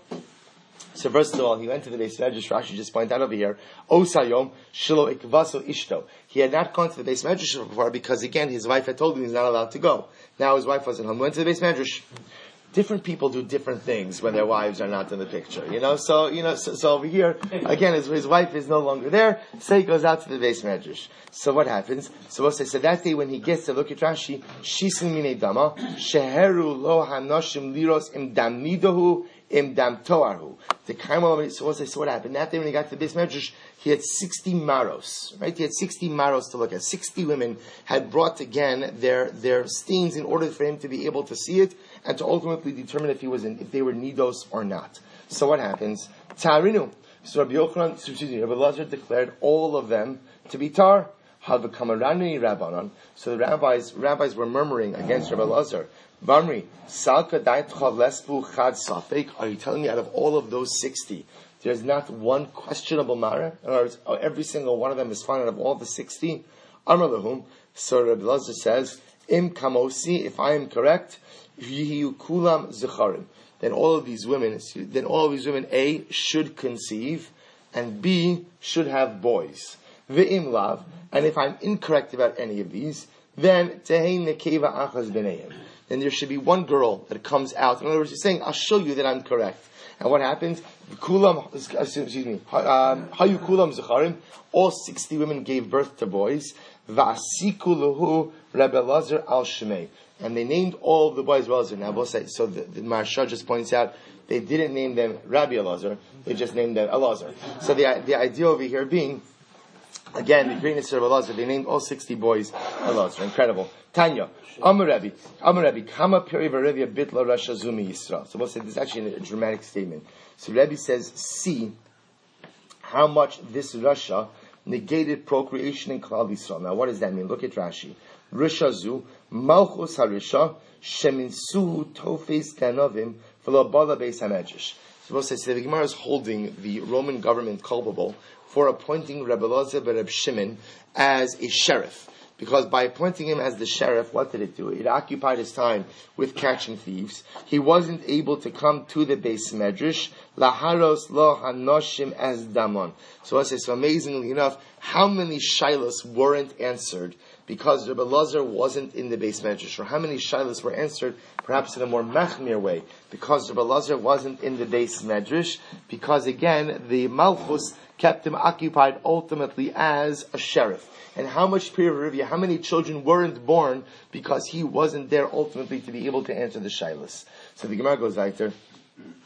So first of all, he went to the base medrash. Rashi just pointed out over here, Osayom shelo ikvaso ishto. He had not gone to the base medrash before because, again, his wife had told him he's not allowed to go. Now his wife wasn't home. He went to the base medrash. Different people do different things when their wives are not in the picture, So over here, again, his wife is no longer there, so he goes out to the base medrash. So what happens? So that day when he gets to look at Rashi, Shisin minei dama, sheheru lo hanoshim liros im dam nidahu, im dam toarhu. The Karmel, so what happened? That day when he got to the base medrash, he had 60 maros, right? He had 60 maros to look at. 60 women had brought again their stains in order for him to be able to see it and to ultimately determine if they were nidos or not. So what happens? Tarinu. So Rabbi Elazar declared all of them to be tar. Havakamarani Rabbanon. So the rabbis were murmuring against Rabbi Elazar. Vamri, Salka Daitcha Lesbu Chad Safek. Are you telling me out of all of those 60, there's not one questionable matter? In other words, every single one of them is fine out of all the 60? Amar Lahum. So Rabbi Elazar says, Im Kamosi, if I am correct, Yihiyu Kulam Zecharim. Then all of these women, A, should conceive, and B, should have boys. Ve'im Lav, and if I'm incorrect about any of these, then Tehein Nekeva Achaz B'neim. Then there should be one girl that comes out. In other words, he's saying, I'll show you that I'm correct. And what happens? Hayu Kulam Zecharim, all 60 women gave birth to boys. Va'asiku Lahu Rabbi Elazar al Shemei. And they named all of the boys Elazar. Now we'll say, so the Maharsha just points out, they didn't name them Rabbi Elazar, they just named them Elazar. So the idea over here being, again, the greatness of Elazar, they named all 60 boys Elazar. Incredible. Tanya, Amar Rabbi, Kama Peri Varevia Bitla Rasha Zumi Yisrael. So we'll say, this is actually a dramatic statement. So Rabbi says, see how much this Rasha negated procreation in Klal Yisrael. Now what does that mean? Look at Rashi. Risha zu, Malchus HaRisha, Sheminsuhu Tofes Ganovim, V'lo Bala Beis HaMedrash. So the Gemara is holding the Roman government culpable for appointing Rabbi Elazar ben Reb Shimon as a sheriff. Because by appointing him as the sheriff, what did it do? It occupied his time with catching thieves. He wasn't able to come to the base medrash. Laharos lo hanoshim as damon. So amazingly enough, how many shilas weren't answered because Rabbi Elazar wasn't in the base medrash? Or how many shilas were answered, perhaps in a more machmir way, because Rabbi Elazar wasn't in the base medrash? Because again, the Malchus kept him occupied ultimately as a sheriff. And how much Pirivya, how many children weren't born because he wasn't there ultimately to be able to answer the shilas? So the Gemara goes like there.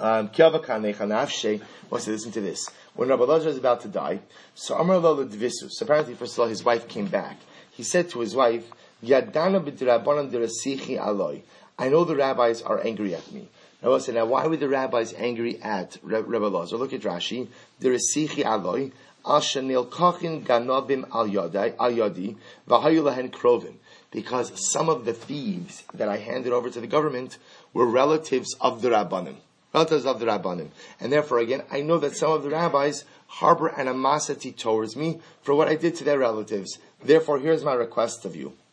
Listen to this. When Rabbi Elazar is about to die, so Amar lo l'dvisus. So apparently, first of all, his wife came back. He said to his wife, Yadana b'drabanan derasichi aloi. I know the rabbis are angry at me. Now, listen, now why were the rabbis angry at Rabbi Elazar? Look at Rashi. Derasichi aloi. Al shenil kachin ganabim al yadi v'hayu lahen krovim. Because some of the thieves that I handed over to the government were relatives of the Rabbanim. And therefore, again, I know that some of the rabbis harbor animosity towards me for what I did to their relatives. Therefore, here's my request of you.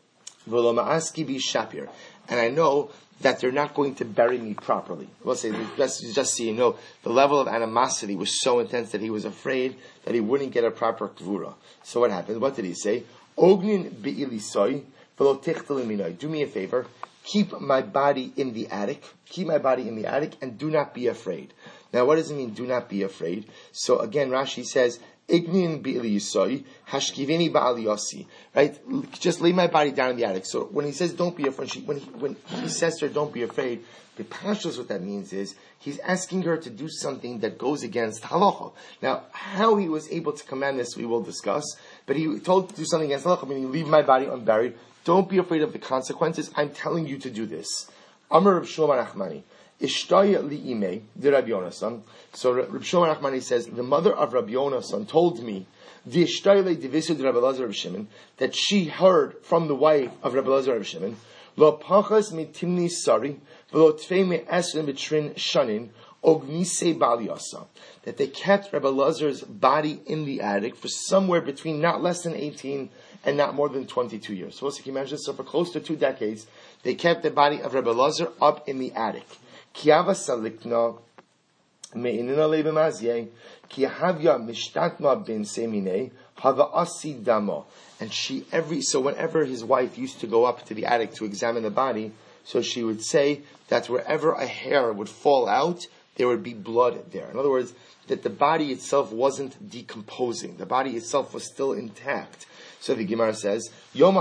And I know that they're not going to bury me properly. We'll say, just so you know, the level of animosity was so intense that he was afraid that he wouldn't get a proper kvura. So what happened? What did he say? Ognin bi'ilisoy v'lo tichtel. Do me a favor. Keep my body in the attic. Keep my body in the attic and do not be afraid. Now, what does it mean, do not be afraid? So again, Rashi says, Ignin bi'iliyusoi, hashkivini ba'aliyasi. Right? Just lay my body down in the attic. So when he says don't be afraid, when he says to her don't be afraid, the pashtus what that means is, he's asking her to do something that goes against halacha. Now, how he was able to command this, we will discuss. But he told to do something against halacha, meaning leave my body unburied. Don't be afraid of the consequences. I'm telling you to do this. Amar Reb Shlomo Nachmani, Ishtaya li'imei de Rabbi Yonasan. So Reb Shlomo Nachmani says, the mother of Rabbi Yonasan told me, V'ishtaya le'divisu de Rabbi Elazar Reb Shimon, that she heard from the wife of Rabbi Elazar Reb Shimon, Lo pachas mitimni sari, v'lo tvei me'esrim b'trin shanin, ognise bal yasa. That they kept Rabbi Elazar's body in the attic for somewhere between not less than 18 and not more than 22 years. So can you imagine? So for close to 2 decades, they kept the body of Rabbi Elazar up in the attic. Kiava salikna me'inina lebemazye kihavya mishtatma bin semine hava asi damo. And so whenever his wife used to go up to the attic to examine the body, so she would say that wherever a hair would fall out, there would be blood there. In other words, that the body itself wasn't decomposing. The body itself was still intact. So the Gemara says, Yom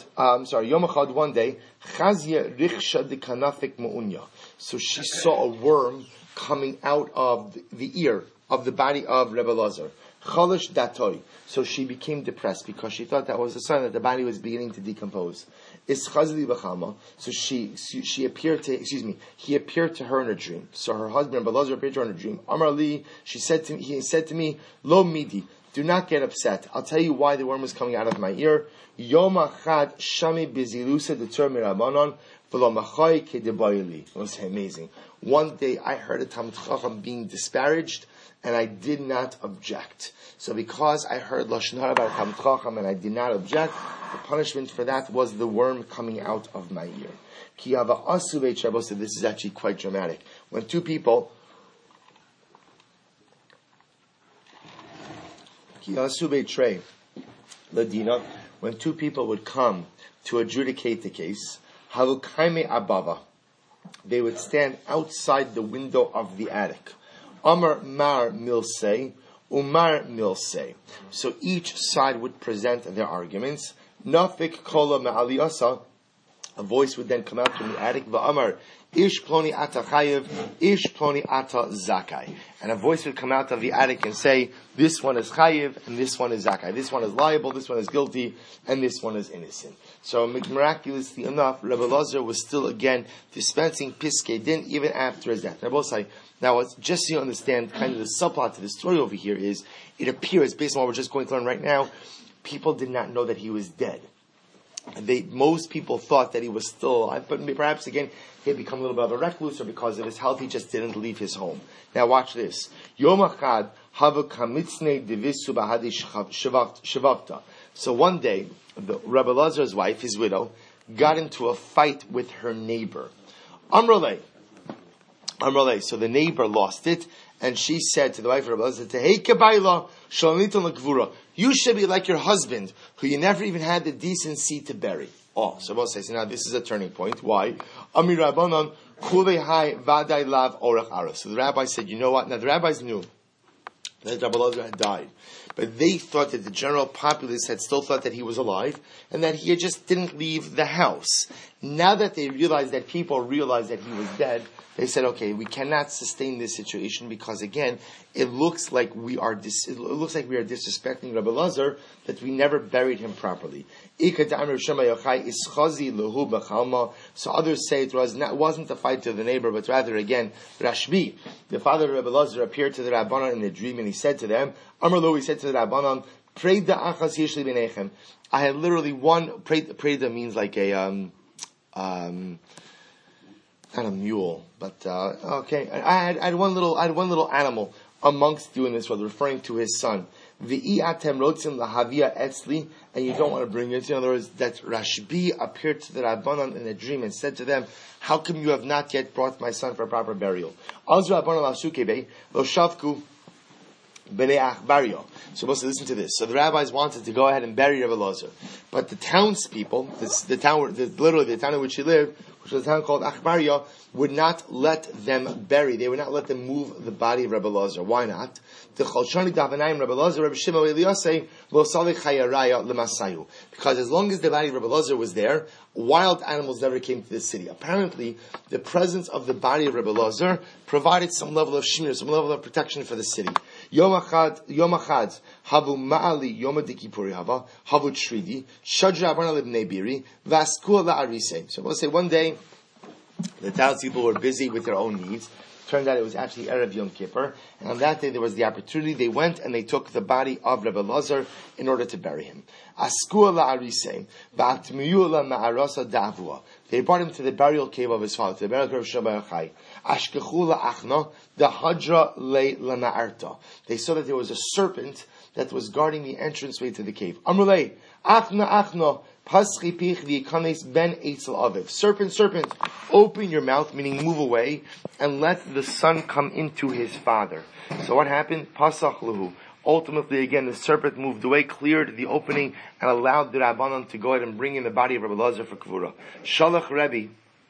Echad, one day, Chazia Richsha de Kanafik Ma'unya. So she saw a worm coming out of the ear of the body of Rebbe Elazar. Chalish Datoy. So she became depressed because she thought that was a sign that the body was beginning to decompose. Is Chazli B'chama. So he appeared to her in a dream. So her husband, Rebbe Elazar, appeared to her in a dream. Amar Li, he said to me, Lo Midi. Do not get upset. I'll tell you why the worm was coming out of my ear. Yom achad shami bizilusa deter mirabanon v'lo machai kedebayili. It was amazing. One day I heard a Talmid Chacham being disparaged, and I did not object. So because I heard lashon hara about Talmid Chacham and I did not object, the punishment for that was the worm coming out of my ear. Ki hava asu beit Shabbos. So this is actually quite dramatic. When two people when two people would come to adjudicate the case, they would stand outside the window of the attic. Amar mar milsei, umar milsei. So each side would present their arguments. Nafik kola ma'aliyasa. A voice would then come out from the attic. Va'amar ish ploni ata chayev, ish ploni ata zakai. And a voice would come out of the attic and say, this one is chayev and this one is zakai. This one is liable, this one is guilty, and this one is innocent. So miraculously enough, Rebbe Elazar was still again dispensing piskei din even after his death. Now, just so you understand, kind of the subplot to the story over here is, it appears, based on what we're just going to learn right now, people did not know that he was dead. Most people thought that he was still alive, but perhaps again, he had become a little bit of a recluse, or because of his health, he just didn't leave his home. Now watch this. Yom Achad hava kamitzne divisu bahadi shavavta. So one day, Rebbe Elazar's wife, his widow, got into a fight with her neighbor. Amrale. So the neighbor lost it, and she said to the wife of Rebbe Elazar, Tehei kebayla shaloniton lekvura. You should be like your husband, who you never even had the decency to bury. Oh, so Rebbe says, now this is a turning point. Why? Amir Rabbanon kulei hai vaday lav orach aras. So the rabbi said, you know what? Now the rabbis knew that Rebbe Elazar had died, but they thought that the general populace had still thought that he was alive, and that he just didn't leave the house. Now that they realized that people realized that he was dead, they said, okay, we cannot sustain this situation because again, it looks like we are disrespecting Rabbi Lazar that we never buried him properly. So others say it wasn't the fight to the neighbor, but rather again, Rashbi, the father of Rabbi Lazar, appeared to the Rabbanan in a dream, and he said to them, he said to the Rabbanan, I had literally one, Preda means like not a mule, but okay. I had one little animal amongst you in this world, referring to his son. V'iatem rotzim lahavia etzli, and you don't want to bring it. In other words, that Rashbi appeared to the Rabbanan in a dream and said to them, "How come you have not yet brought my son for a proper burial?" So listen to this. So the rabbis wanted to go ahead and bury Rabbi Lazar, but the townspeople, the town in which he lived, which was a town called Achbaria, would not let them bury. They would not let them move the body of Rabbi Lazar. Why not? Because as long as the body of Rabbi Lazar was there, wild animals never came to the city. Apparently, the presence of the body of Rabbi Lazar provided some level of shmir, some level of protection for the city. Yom Achad, havu ma'ali yom adikipuri hava, havu tridi, shadra abana libnei biri, vaskua la'arise. So we'll say one day, the townspeople were busy with their own needs. Turned out it was actually Erev Yom Kippur, and on that day there was the opportunity. They went and they took the body of Rabbi Lazar in order to bury him. Askua la'arise, va'atmiyu la'ma'arasa da'avua. They brought him to the burial cave of his father, to the burial cave of Shabbat Yochai. Ashkechu la'achna, the hadra le'lana'arta. They saw that there was a serpent that was guarding the entranceway to the cave. Amrulei, achna, paschi pich v'yikanes ben eitzel aviv. Serpent, open your mouth, meaning move away, and let the son come into his father. So what happened? Pasach luhu. Ultimately, again, the serpent moved away, cleared the opening, and allowed the Rabbanan to go ahead and bring in the body of Rabbi Lazar for Kavura. Shalach Rebbe,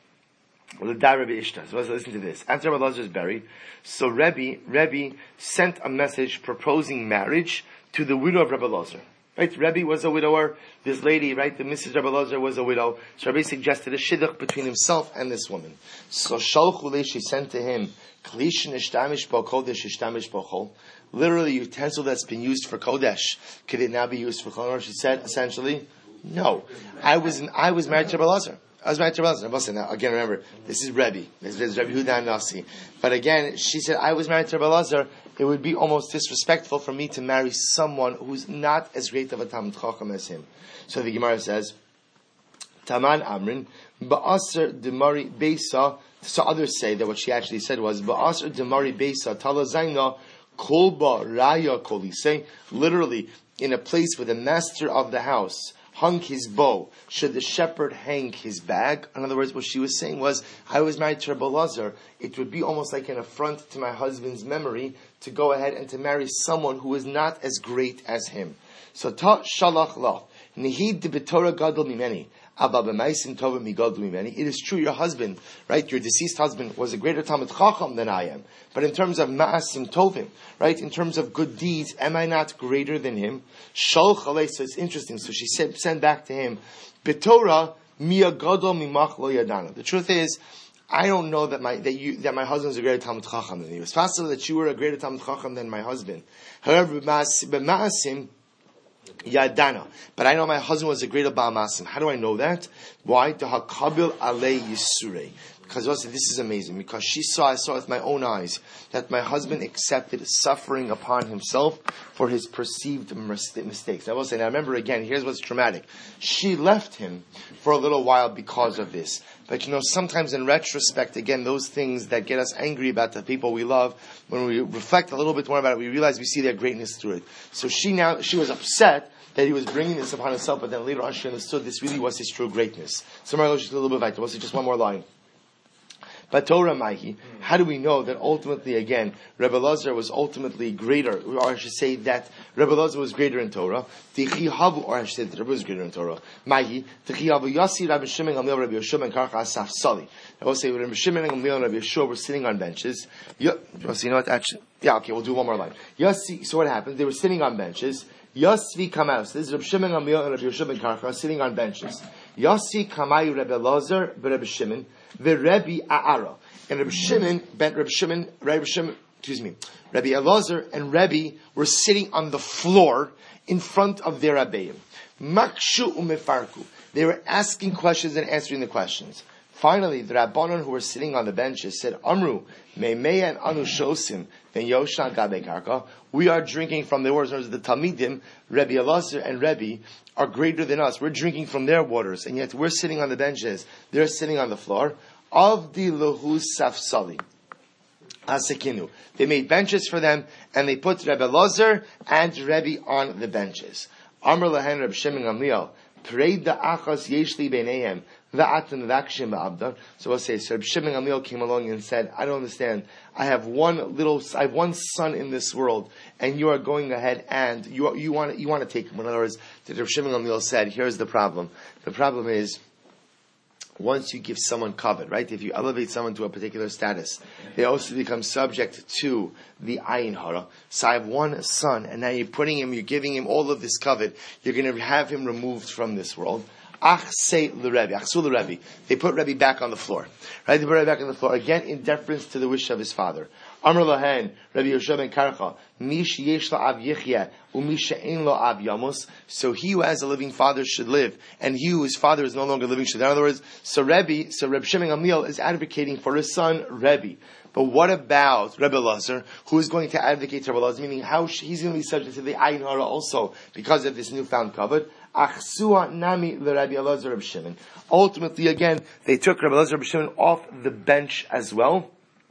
Rabbi Ishta. So let's listen to this. After Rabbi Lazar is buried, so Rebbe sent a message proposing marriage to the widow of Rabbi Lazar. Right? Rebbe was a widower. This lady, right, the Mrs. Rabbi Lazar was a widow. So Rebbe suggested a shidduch between himself and this woman. So Shalchule, she sent to him, Klishin ishtamish bo kodesh ishtamish bo chol. Literally, utensil that's been used for kodesh, could it now be used for chol? She said, essentially, no. I was married to Rabbi Lazar. Now, again, remember, this is Rebbe. This is Rebbe Huda Nasi. But again, she said, I was married to Rabbi Lazar. It would be almost disrespectful for me to marry someone who's not as great of a Talmid Chacham as him. So the Gemara says, Taman Amrin, Ba'asr Demari Beisa. So others say that what she actually said was, Ba'asr Demari Beisa, Talazayna, Kolba Raya Kolise. Literally, in a place where the master of the house hung his bow, should the shepherd hang his bag? In other words, what she was saying was, I was married to Rabbi Lazar. It would be almost like an affront to my husband's memory to go ahead and to marry someone who is not as great as him. So, ta shalach la, nihid de betorah gadol mimeni. It is true, your husband, right, your deceased husband was a greater Talmid Chacham than I am. But in terms of ma'asim tovim, right, in terms of good deeds, am I not greater than him? Shol chalei, so it's interesting. So she said, send back to him, Betorah miya gadol mimach lo yadana. The truth is, I don't know that my husband is a greater Talmid Chacham than you. It's possible that you were a greater Talmid Chacham than my husband. However, b'ma'asim Yadana. But I know my husband was a greater Baal Masim. How do I know that? Why? Hakabil alei Yisure. Because also, this is amazing. Because I saw with my own eyes that my husband accepted suffering upon himself for his perceived mistakes. I will say, now remember again, here's what's dramatic. She left him for a little while because of this. But sometimes in retrospect, again, those things that get us angry about the people we love, when we reflect a little bit more about it, we realize we see their greatness through it. So she was upset that he was bringing this upon himself, but then later on she understood this really was his true greatness. So Marlo, just a little bit weiter. We'll say just one more line. But Torah Maihi, how do we know that ultimately, again, Rebbe Lazar was ultimately greater, or I should say that Rebbe Lazar was greater in Torah, or I should say that Rebbe was greater in Torah. Maihi, Tichihavu Yasi, Rabbi Shimon, Gamliel, Rabbi Yeshua, and Karcha Asaf Sali. I will say, Rabbi Shimon and Gamliel and Rabbi Yeshua were sitting on benches. You know what, actually, Yeah, okay, we'll do one more line. Yossi, so what happened? They were sitting on benches. Yossi Kamayu, so this is Reb Shimon Gamliel and Reb Yoshua ben Karcha sitting on benches. Yossi Kamayu Reb Elazar, Reb Shimon, Rebbe A'ara. And Reb Elazar and Rebbe were sitting on the floor in front of their Rebbeim. Makshu umefarku. They were asking questions and answering the questions. Finally, the Rabbanon who were sitting on the benches said, Amru, Meimeya and Anu Shosim, Ben Yosha Gabe Karka. We are drinking from their waters. The Talmidim, Rebbe Elazar and Rebbe, are greater than us. We're drinking from their waters, and yet we're sitting on the benches. They're sitting on the floor. Avdi Lahu Safsali. Asekinu. They made benches for them, and they put Rebbe Elazar and Rebbe on the benches. Amr Lahen Reb Shimon Gamliel. Preida achas yeshli beinehem va'atan vakshim ba'abdan. So we'll say, so Reb Shimon Gamliel came along and said, I don't understand. I have one son in this world, and you are going ahead and you want to take him. In other words, Reb Shimon Gamliel said, here's the problem. The problem is, once you give someone kavod, right? If you elevate someone to a particular status, they also become subject to the ayin hara. So I have one son, and now you're giving him all of this kavod. You're going to have him removed from this world. Achsu l'Rebbe. They put Rebbe back on the floor. Right? They put Rebbe back on the floor, again in deference to the wish of his father. Amr Lahen, Rabbi Yoshua ben Karcha, Mish yesh lo av yichya, umish she'en lo av yamus. So he who has a living father should live, and he whose father is no longer living should die. In other words, so Reb Shimon Gamliel is advocating for his son, Rebbe. But what about Rebbe Elazar, who is going to advocate for Rebbe Elazar, meaning how he's going to be subject to the ayin hara also because of this newfound kavod? Achsua nami l'Rebbe Elazar Reb Shimon. Ultimately, again, they took Rebbe Elazar Reb Shimon off the bench as well.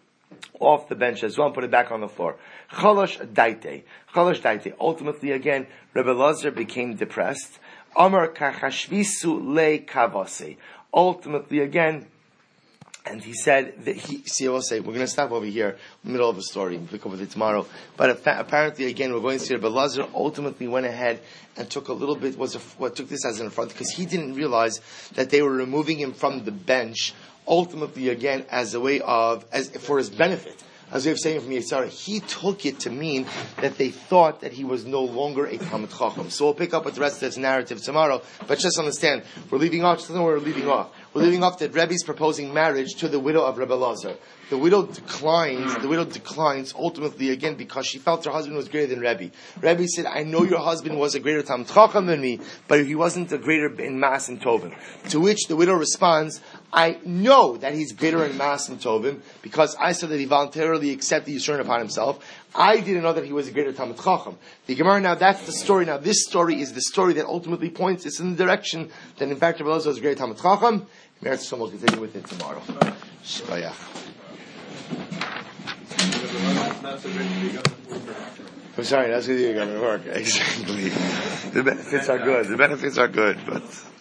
And put it back on the floor. Chalosh daite. Ultimately, again, Rebbe Elazar became depressed. Amar kachashvisu le kavase. Ultimately, again, and he said that we're going to stop over here, middle of the story, we'll pick up with it tomorrow. But apparently, again, we're going to see Rebbe Elazar ultimately went ahead and took a little bit, took this as an affront, because he didn't realize that they were removing him from the bench, ultimately, again, as a way for his benefit. As we have saying from Yisara, he took it to mean that they thought that he was no longer a Talmid Chacham. So we'll pick up with the rest of this narrative tomorrow, but just understand, we're leaving off that Rebbe's proposing marriage to the widow of Rebbe Elazar. The widow declines ultimately again because she felt her husband was greater than Rebbe. Rebbe said, I know your husband was a greater Talmid Chacham than me, but he wasn't a greater in Maas and Tovim. To which the widow responds, I know that he's greater in Maas and Tovim because I said that he voluntarily accepted the Yisurin upon himself. I didn't know that he was a greater Talmid Chacham. The Gemara, now that's the story. Now this story is the story that ultimately points us in the direction that in fact Rebbe Elazar was a greater Talmid Chacham. Meretz Shalom will continue with it tomorrow. Shkoyach. I'm sorry, that's going to work. Exactly. The benefits are good, but